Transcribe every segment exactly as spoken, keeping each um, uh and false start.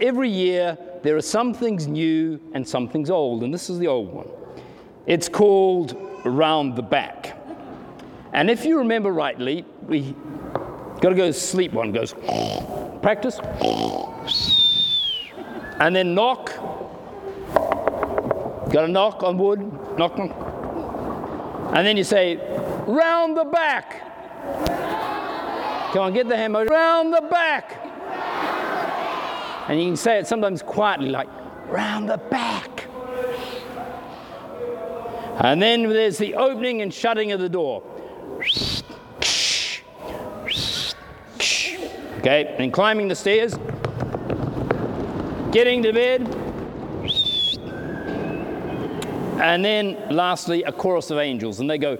every year there are some things new and some things old, and this is the old one. It's called Round the Back. And if you remember rightly, we got to go to sleep. One goes, practice, and then knock. Got to knock on wood, knock, knock. And then you say, round the back. Come on, get the hand motion. Round the back. And you can say it sometimes quietly, like, round the back. And then there's the opening and shutting of the door. Okay, and climbing the stairs, getting to bed, and then lastly a chorus of angels, and they go,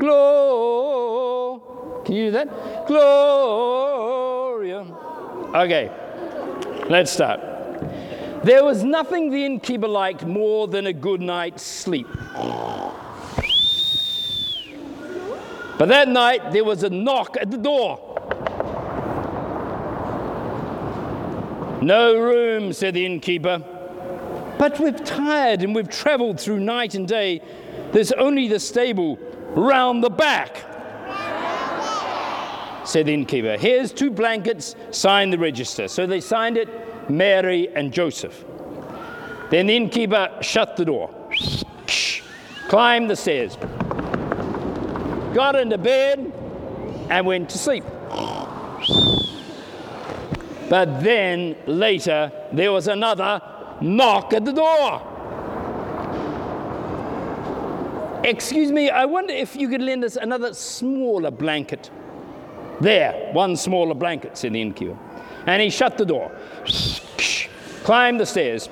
Gloria. Can you do that? Gloria. Okay, let's start. There was nothing the innkeeper liked more than a good night's sleep. But that night there was a knock at the door. No room, said the innkeeper. But we're tired and we've travelled through night and day. There's only the stable round the back, said the innkeeper. Here's two blankets, sign the register. So they signed it, Mary and Joseph. Then the innkeeper shut the door, climbed the stairs, got into bed and went to sleep. But then later there was another knock at the door. Excuse me, I wonder if you could lend us another smaller blanket. There, one smaller blanket, said the innkeeper. And he shut the door, climbed the stairs,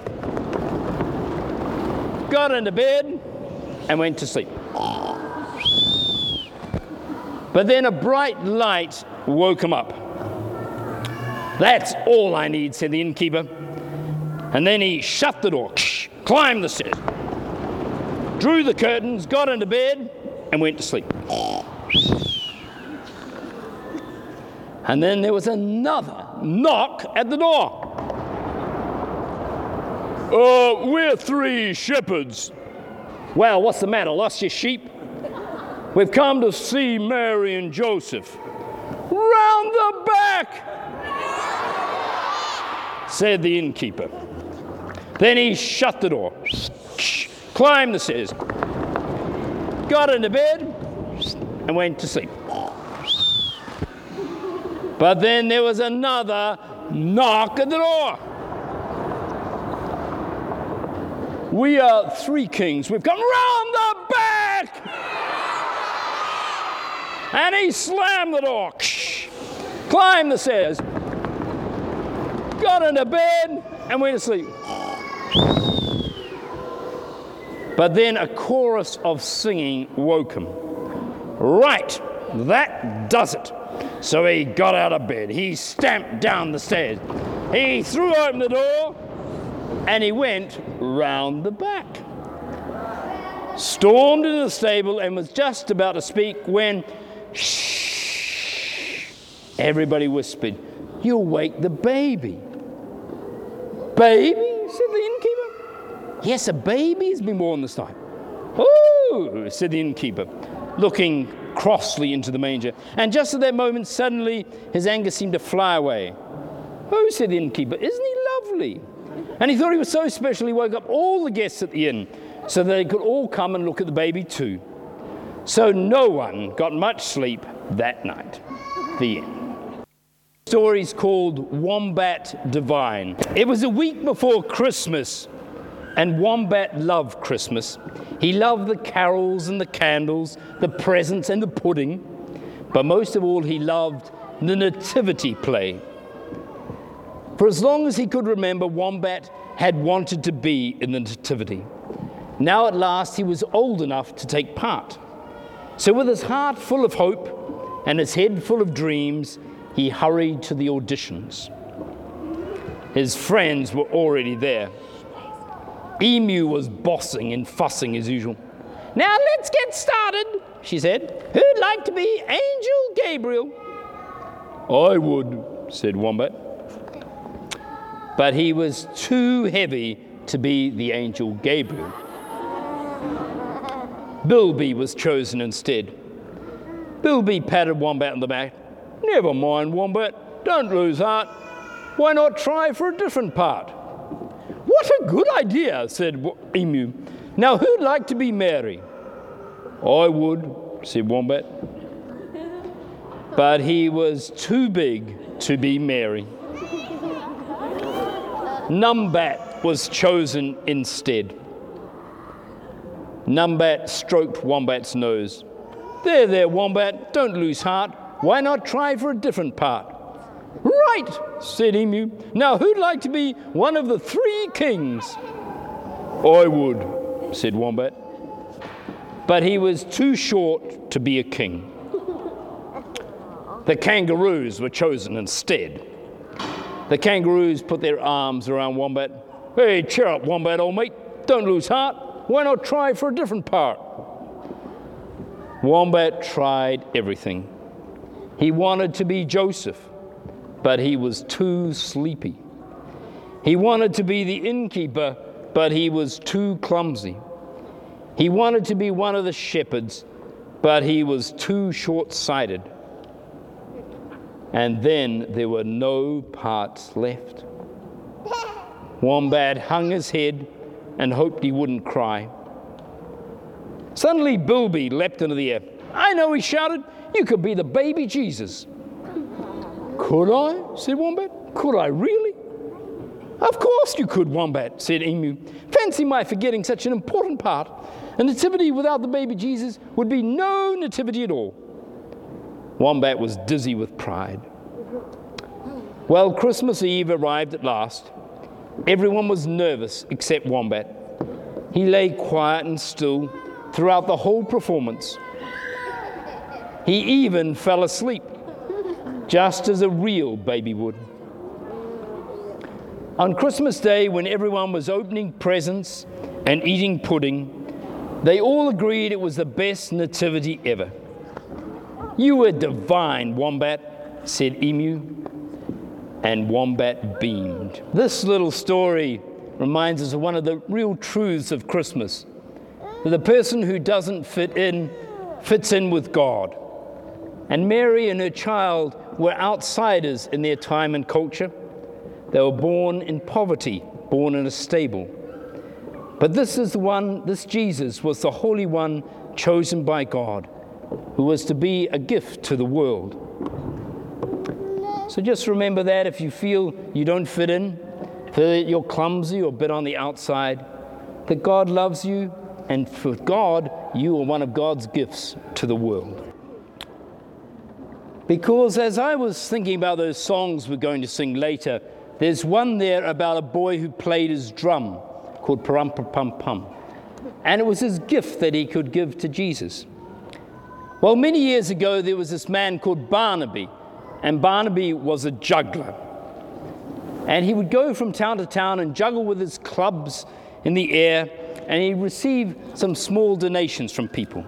got into bed and went to sleep. But then a bright light woke him up. That's all I need, said the innkeeper. And then he shut the door, climbed the stairs, drew the curtains, got into bed, and went to sleep. And then there was another knock at the door. Uh, we're three shepherds. Well, what's the matter? Lost your sheep? We've come to see Mary and Joseph. Round the back, said the innkeeper. Then he shut the door, climbed the stairs, got into bed, and went to sleep. But then there was another knock at the door. We are three kings. We've come round the back. And he slammed the door, climbed the stairs, got into bed, and went to sleep. But then a chorus of singing woke him. Right, that does it. So he got out of bed. He stamped down the stairs. He threw open the door, and he went round the back. Stormed into the stable and was just about to speak when, shh, everybody whispered, you'll wake the baby. Baby, said the innkeeper. Yes, a baby has been born this night. Oh, said the innkeeper, looking crossly into the manger. And just at that moment, suddenly, his anger seemed to fly away. Oh, said the innkeeper, isn't he lovely? And he thought he was so special, he woke up all the guests at the inn so that they could all come and look at the baby too. So no one got much sleep that night. The end. The story's called Wombat Divine. It was a week before Christmas, and Wombat loved Christmas. He loved the carols and the candles, the presents and the pudding, but most of all he loved the nativity play. For as long as he could remember, Wombat had wanted to be in the nativity. Now at last he was old enough to take part. So with his heart full of hope and his head full of dreams, he hurried to the auditions. His friends were already there. Emu was bossing and fussing as usual. Now let's get started, she said. Who'd like to be Angel Gabriel? I would, said Wombat. but he was too heavy to be the angel Gabriel. Bilby was chosen instead. Bilby patted Wombat on the back. "Never mind, Wombat, don't lose heart. Why not try for a different part?" "What a good idea," said Emu. "Now who'd like to be Mary?" "I would," said Wombat. But he was too big to be Mary. Numbat was chosen instead. Numbat stroked Wombat's nose. "There, there, Wombat, don't lose heart. Why not try for a different part?" "Right," said Emu. "Now who'd like to be one of the three kings?" "I would," said Wombat. But he was too short to be a king. The kangaroos were chosen instead. The kangaroos put their arms around Wombat. "Hey, cheer up, Wombat, old mate. Don't lose heart. Why not try for a different part?" Wombat tried everything. He wanted to be Joseph, but he was too sleepy. He wanted to be the innkeeper, but he was too clumsy. He wanted to be one of the shepherds, but he was too short-sighted. And then there were no parts left. Wombat hung his head and hoped he wouldn't cry. Suddenly Bilby leapt into the air. "I know," he shouted. "You could be the baby Jesus." "Could I?" said Wombat. "Could I really?" "Of course you could, Wombat," said Emu. "Fancy my forgetting such an important part. A nativity without the baby Jesus would be no nativity at all." Wombat was dizzy with pride. Well, Christmas Eve arrived at last. Everyone was nervous except Wombat. He lay quiet and still throughout the whole performance. He even fell asleep, just as a real baby would. On Christmas Day, when everyone was opening presents and eating pudding, they all agreed it was the best nativity ever. "You were divine, Wombat," said Emu, and Wombat beamed. This little story reminds us of one of the real truths of Christmas, that the person who doesn't fit in fits in with God. And Mary and her child were outsiders in their time and culture. They were born in poverty, born in a stable. But this is the one, this Jesus was the Holy One chosen by God, who was to be a gift to the world. So just remember that if you feel you don't fit in, feel that you're clumsy or a bit on the outside, that God loves you, and for God, you are one of God's gifts to the world. Because as I was thinking about those songs we're going to sing later, there's one there about a boy who played his drum called Parum-Pa-Pum-Pum. And it was his gift that he could give to Jesus. Well, many years ago, there was this man called Barnaby, and Barnaby was a juggler. And he would go from town to town and juggle with his clubs in the air, and he'd receive some small donations from people.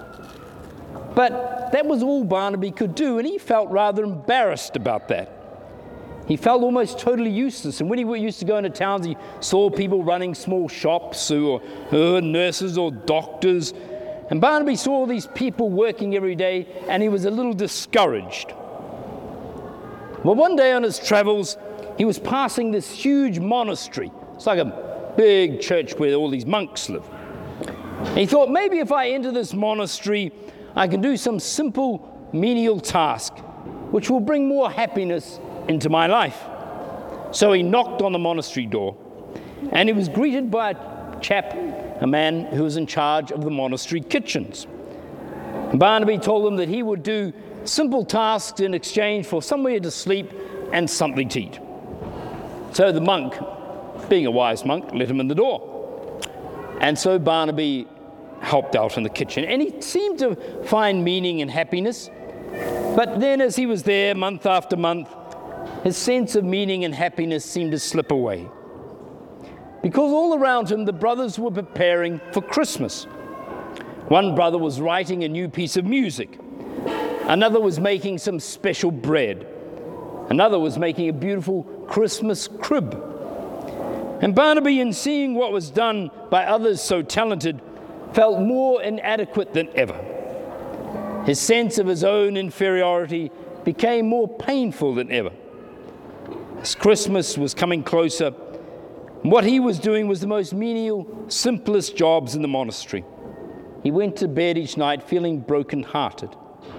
But that was all Barnaby could do, and he felt rather embarrassed about that. He felt almost totally useless, and when he used to go into towns, he saw people running small shops, or uh, nurses or doctors, and Barnaby saw all these people working every day, and he was a little discouraged. Well, one day on his travels, he was passing this huge monastery. It's like a big church where all these monks live. And he thought, maybe if I enter this monastery, I can do some simple menial task, which will bring more happiness into my life. So he knocked on the monastery door, and he was greeted by a chap, a man who was in charge of the monastery kitchens. And Barnaby told him that he would do simple tasks in exchange for somewhere to sleep and something to eat. So the monk, being a wise monk, let him in the door. And so Barnaby helped out in the kitchen, and he seemed to find meaning and happiness. But then as he was there month after month, his sense of meaning and happiness seemed to slip away. Because all around him, the brothers were preparing for Christmas. One brother was writing a new piece of music. Another was making some special bread. Another was making a beautiful Christmas crib. And Barnaby, in seeing what was done by others so talented, felt more inadequate than ever. His sense of his own inferiority became more painful than ever. As Christmas was coming closer, what he was doing was the most menial, simplest jobs in the monastery. He went to bed each night feeling broken-hearted.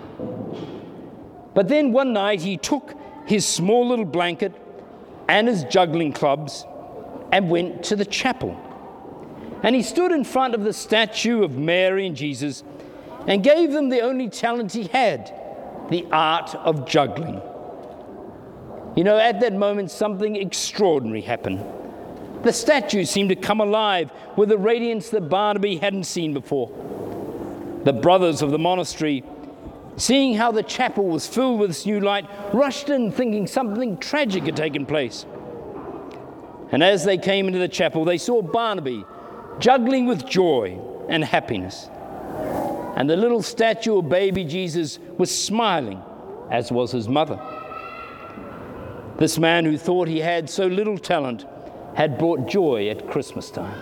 But then one night he took his small little blanket and his juggling clubs and went to the chapel. And he stood in front of the statue of Mary and Jesus and gave them the only talent he had, the art of juggling. You know, at that moment, something extraordinary happened. The statue seemed to come alive with a radiance that Barnaby hadn't seen before. The brothers of the monastery, seeing how the chapel was filled with this new light, rushed in thinking something tragic had taken place. And as they came into the chapel, they saw Barnaby juggling with joy and happiness. And the little statue of baby Jesus was smiling, as was his mother. This man who thought he had so little talent had brought joy at Christmas time.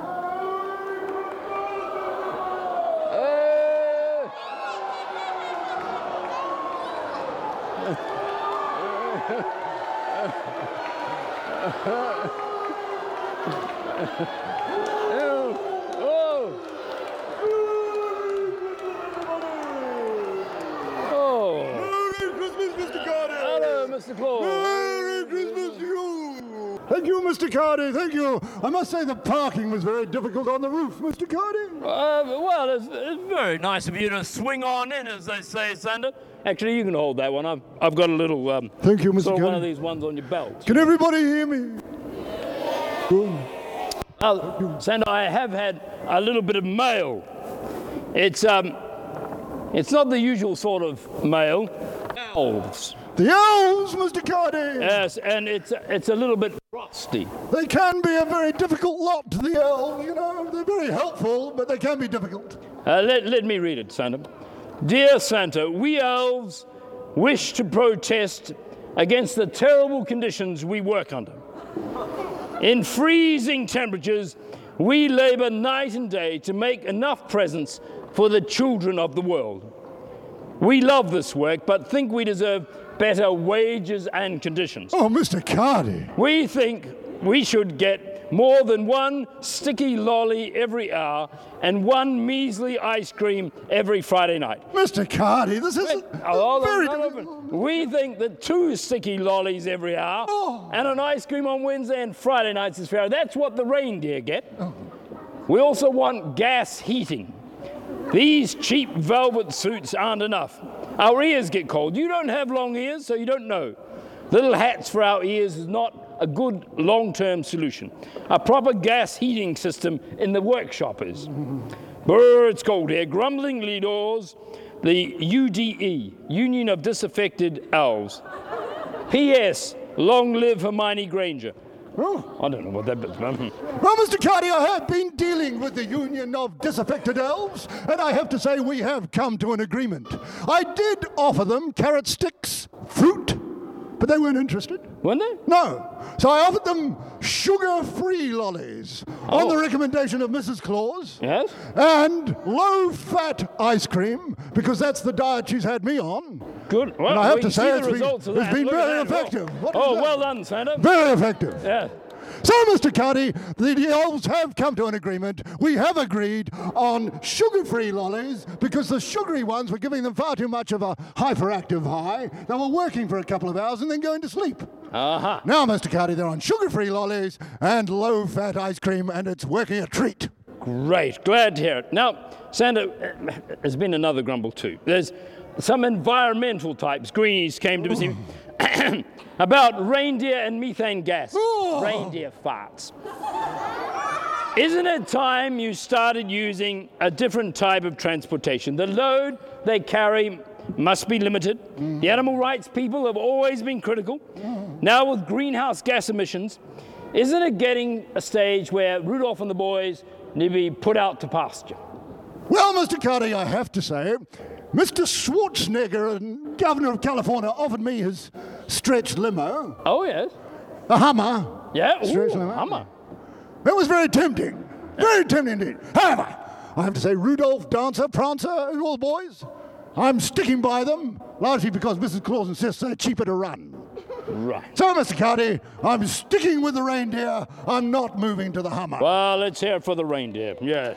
Mister Claus. Merry Christmas to you. Thank you, Mister Cardy. Thank you. I must say the parking was very difficult on the roof, Mister Cardy. Uh, well, it's, it's very nice of you to swing on in, as they say, Sander. Actually, you can hold that one. I've, I've got a little. Um, Thank you, Mister Sort of Cardy. one of these ones on your belt. Can everybody hear me? Good. Uh, Sander, I have had a little bit of mail. It's um, it's not the usual sort of mail. Elves. The elves, Mister Cardy. Yes, and it's it's a little bit frosty. They can be a very difficult lot, the elves, you know. They're very helpful, but they can be difficult. Uh, let, let me read it, Santa. Dear Santa, we elves wish to protest against the terrible conditions we work under. In freezing temperatures, we labor night and day to make enough presents for the children of the world. We love this work, but think we deserve better wages and conditions. Oh, Mister Cardy. We think we should get more than one sticky lolly every hour and one measly ice cream every Friday night. Mister Cardy, this is Oh, very not open. We think that two sticky lollies every hour Oh. and an ice cream on Wednesday and Friday nights is fair. That's what the reindeer get. Oh. We also want gas heating. These cheap velvet suits aren't enough. Our ears get cold. You don't have long ears, so you don't know. Little hats for our ears is not a good long-term solution. A proper gas heating system in the workshop is. Brr, it's cold here. Grumblingly doors, the U D E, Union of Disaffected Elves. P S, long live Hermione Granger. Oh. I don't know what that bit's about. Well, Mister Cardy, I have been dealing with the Union of Disaffected Elves, and I have to say we have come to an agreement. I did offer them carrot sticks, fruit, but they weren't interested. Weren't they? No. So I offered them sugar-free lollies Oh. on the recommendation of Missus Claus. Yes? And low-fat ice cream, because that's the diet she's had me on. Good. Well, And I have we to can say see it's the been, results of it's that. been Look at very that. effective. What Oh, is well that? done, Santa. Very effective. Yeah. So, Mister Cardy, the elves have come to an agreement. We have agreed on sugar-free lollies because the sugary ones were giving them far too much of a hyperactive high. They were working for a couple of hours and then going to sleep. Uh-huh. Now, Mister Cardy, they're on sugar-free lollies and low-fat ice cream, and it's working a treat. Great. Glad to hear it. Now, Santa, uh, there's been another grumble too. There's some environmental types, greenies, came to visit me about reindeer and methane gas. Oh. Reindeer farts. Isn't it time you started using a different type of transportation? The load they carry must be limited. Mm. The animal rights people have always been critical. Mm. Now with greenhouse gas emissions, isn't it getting a stage where Rudolph and the boys need to be put out to pasture? Well, Mister Cardy, I have to say, Mister Schwarzenegger, and Governor of California, offered me his stretch limo. Oh, yes. a Hummer. Yeah, ooh, Seriously, mate. Hummer. It was very tempting. Very tempting indeed. However, I have to say, Rudolph, Dancer, Prancer, and all the boys, I'm sticking by them, largely because Missus Claus insists they're cheaper to run. Right. So, Mister Carty, I'm sticking with the reindeer. I'm not moving to the Hummer. Well, let's hear it for the reindeer. Yeah.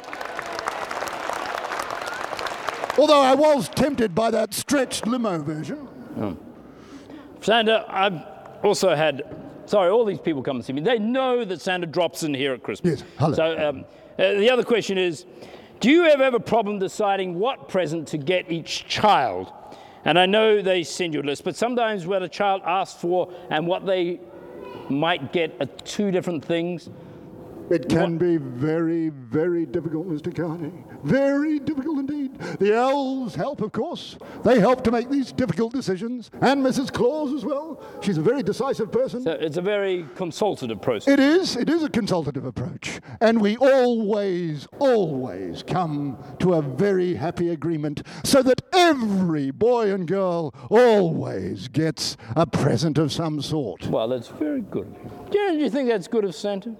Although I was tempted by that stretched limo version. Oh. Santa, I've also had, sorry, all these people come and see me. They know that Santa drops in here at Christmas. Yes, hello. So um, uh, the other question is, do you ever have a problem deciding what present to get each child? And I know they send you a list, but sometimes what a child asks for and what they might get are two different things. It can be very, very difficult, Mister Carney. Very difficult indeed. The elves help, of course. They help to make these difficult decisions. And Missus Claus as well. She's a very decisive person. So it's a very consultative process. It is. It is a consultative approach. And we always, always come to a very happy agreement so that every boy and girl always gets a present of some sort. Well, that's very good. Yeah, do you think that's good of Santa?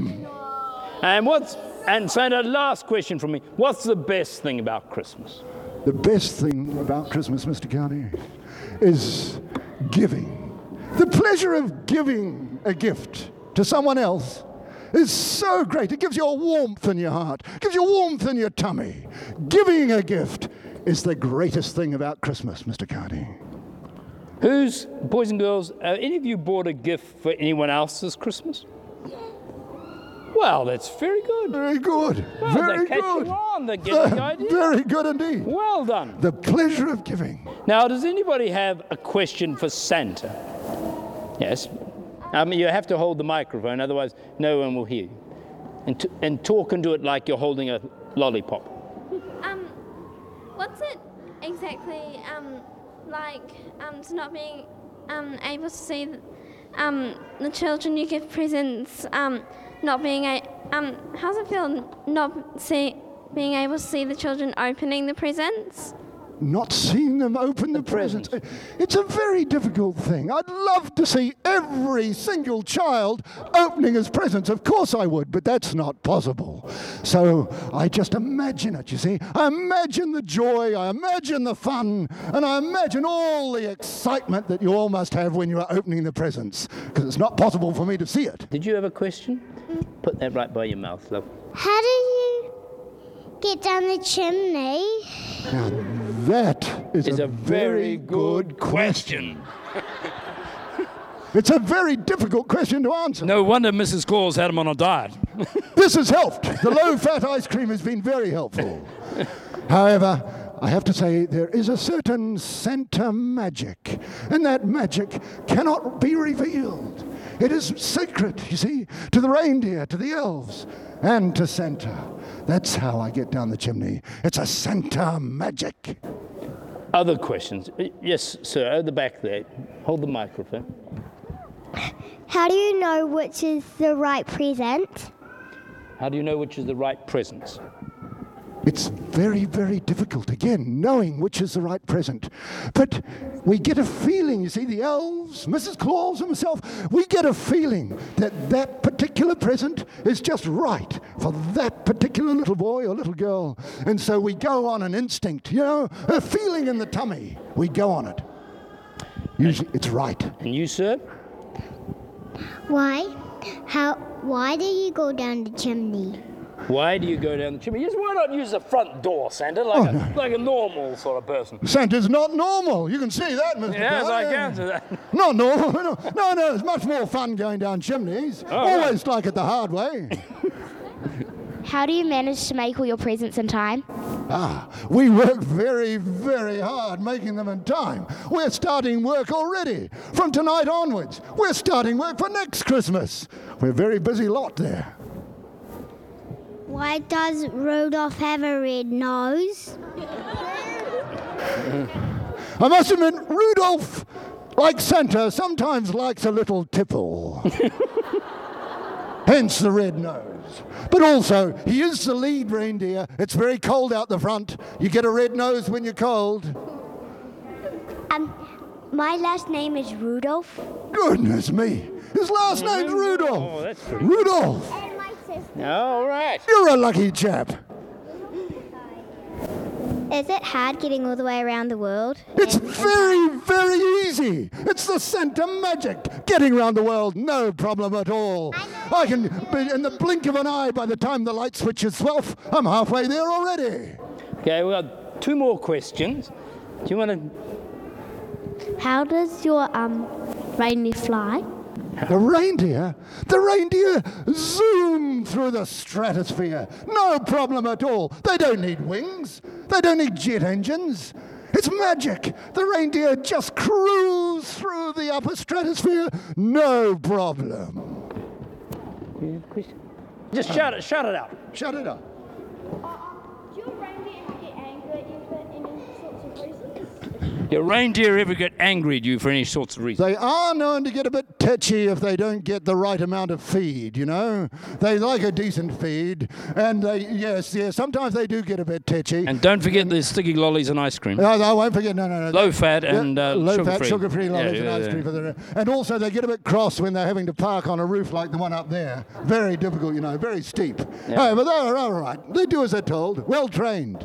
And what's and Santa, last question from me. What's the best thing about Christmas? The best thing about Christmas, Mister Carney, is giving. The pleasure of giving a gift to someone else is so great. It gives you a warmth in your heart, gives you warmth in your tummy. Giving a gift is the greatest thing about Christmas, Mister Carney. Who's, boys and girls, uh, any of you bought a gift for anyone else this Christmas? Well, that's very good. Very good. Well, very they're good. catching on. They're getting the idea. Very good indeed. Well done. The pleasure of giving. Now, does anybody have a question for Santa? Yes. Um, you have to hold the microphone, otherwise no one will hear you. And, t- and talk into it like you're holding a lollipop. Um, what's it exactly um, like um, to not being um, able to see th- um, the children you give presents, um, not being a um, how's it feel not see being able to see the children opening the presents? Not seeing them open the, The presents. presents. It's a very difficult thing. I'd love to see every single child opening his presents. Of course I would, but that's not possible. So I just imagine it, you see. I imagine the joy, I imagine the fun, and I imagine all the excitement that you all must have when you are opening the presents, because it's not possible for me to see it. Did you have a question? Put that right by your mouth, love. How do you get down the chimney? Now, that is It's a, very good question. It's a very difficult question to answer. No wonder Missus Claus had him on a diet. This has helped. The low-fat ice cream has been very helpful. However, I have to say there is a certain Santa magic, and that magic cannot be revealed. It is sacred, you see, to the reindeer, to the elves, and to Santa. That's how I get down the chimney. It's a Santa magic. Other questions? Uh, Yes, sir, at the back there. Hold the microphone. How do you know which is the right present? How do you know which is the right presents? It's very, very difficult, again, knowing which is the right present. But we get a feeling, you see, the elves, Missus Claus and myself, we get a feeling that that particular present is just right for that particular little boy or little girl. And so we go on an instinct, you know, a feeling in the tummy. We go on it. Usually it's right. And you, sir? Why? How? Why do you go down the chimney? Why do you go down the chimney? Yes, why not use the front door, Santa, like, Oh, a, no. like a normal sort of person? Santa's not normal. You can see that, Mister Yes, Carr. I can do that. Not normal. No, no, no, it's much more fun going down chimneys. Oh, right. Always like it the hard way. How do you manage to make all your presents in time? Ah, we work very, very hard making them in time. We're starting work already. From tonight onwards, we're starting work for next Christmas. We're a very busy lot there. Why does Rudolph have a red nose? I must admit, Rudolph, like Santa, sometimes likes a little tipple. Hence the red nose. But also, he is the lead reindeer. It's very cold out the front. You get a red nose when you're cold. Um, my last name is Rudolph. Goodness me. His last name's Rudolph. Oh, that's pretty. Rudolph, And my sister. All right. you're a lucky chap. Is it hard getting all the way around the world? It's very, very easy. It's the Santa magic. Getting around the world, no problem at all. I can, be in the blink of an eye, by the time the light switch is off, I'm halfway there already. Okay, we've got two more questions. Do you want to... How does your um reindeer fly? The reindeer, the reindeer zoom through the stratosphere. No problem at all. They don't need wings. They don't need jet engines. It's magic. The reindeer just cruise through the upper stratosphere. No problem. Just shout it, shout it out. Shut it up. Do your reindeer get angry at you for any sorts of reasons? Your reindeer ever get angry at you for any sorts of reason? They are known to get a bit tetchy if they don't get the right amount of feed, you know. They like a decent feed, and they, yes, yes, sometimes they do get a bit tetchy. And don't forget the sticky lollies and ice cream. No, no, I won't forget, no, no, no. Low fat and Yeah, uh, low sugar-free. fat, sugar-free lollies Yeah, and yeah, ice yeah. cream for the. And also, they get a bit cross when they're having to park on a roof like the one up there. Very difficult, you know, very steep. Yeah. Oh, but they're all right. They do as they're told. Well trained.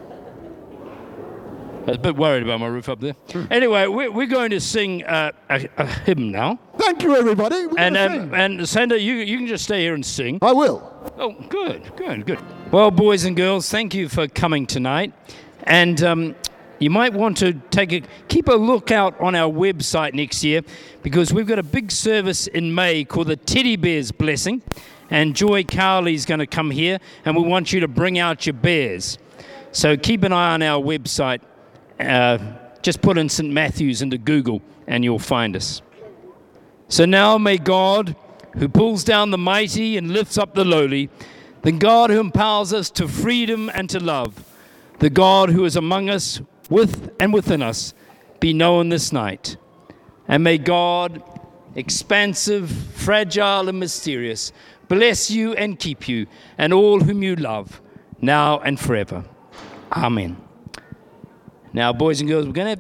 I was a bit worried about my roof up there. Anyway, we're, we're going to sing uh, a, a hymn now. Thank you, everybody. We're And gonna um, sing. and Sandra, you you can just stay here and sing. I will. Oh, good, good, good. Well, boys and girls, thank you for coming tonight. And um, you might want to take a keep a lookout on our website next year, because we've got a big service in May called the Teddy Bears Blessing, and Joy Cowley's going to come here, and we want you to bring out your bears. So keep an eye on our website. Uh, just put in Saint Matthews into Google, and you'll find us. So now may God, who pulls down the mighty and lifts up the lowly, the God who empowers us to freedom and to love, the God who is among us, with and within us, be known this night. And may God, expansive, fragile, and mysterious, bless you and keep you, and all whom you love, now and forever. Amen. Now, boys and girls, we're going to have